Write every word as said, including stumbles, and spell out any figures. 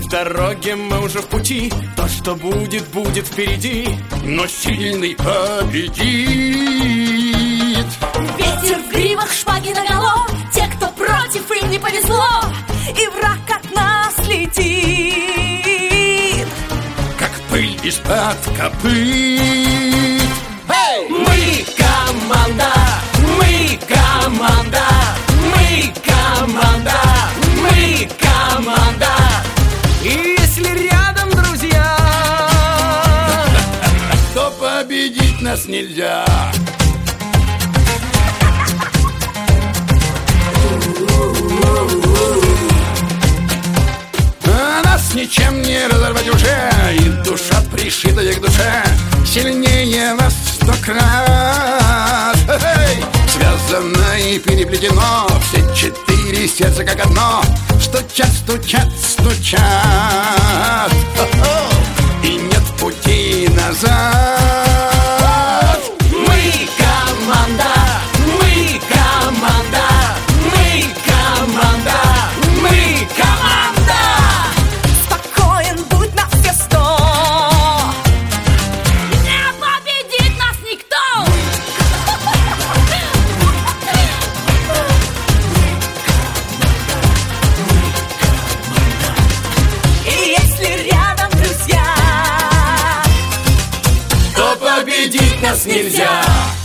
дороге мы уже в пути. То, что будет, будет впереди, но сильный победит. Ветер в гривах, шпаги наголо, те, кто против, им не повезло, и враг от нас летит, как пыль из-под копыт. Hey! Мы команда, мы команда, мы команда, мы команда. И если рядом друзья, то победить нас нельзя. А нас ничем не разорвать уже, и душа пришитая к душе сильнее нас сто крат. Эй! Связано и переплетено, все четыре сердца как одно стучат, стучат, стучат. И нет пути назад. Мы команда, мы команда, мы команда, мы команда. спокоен будь на все сто, не победит нас никто. И если рядом друзья, То победить нас нельзя.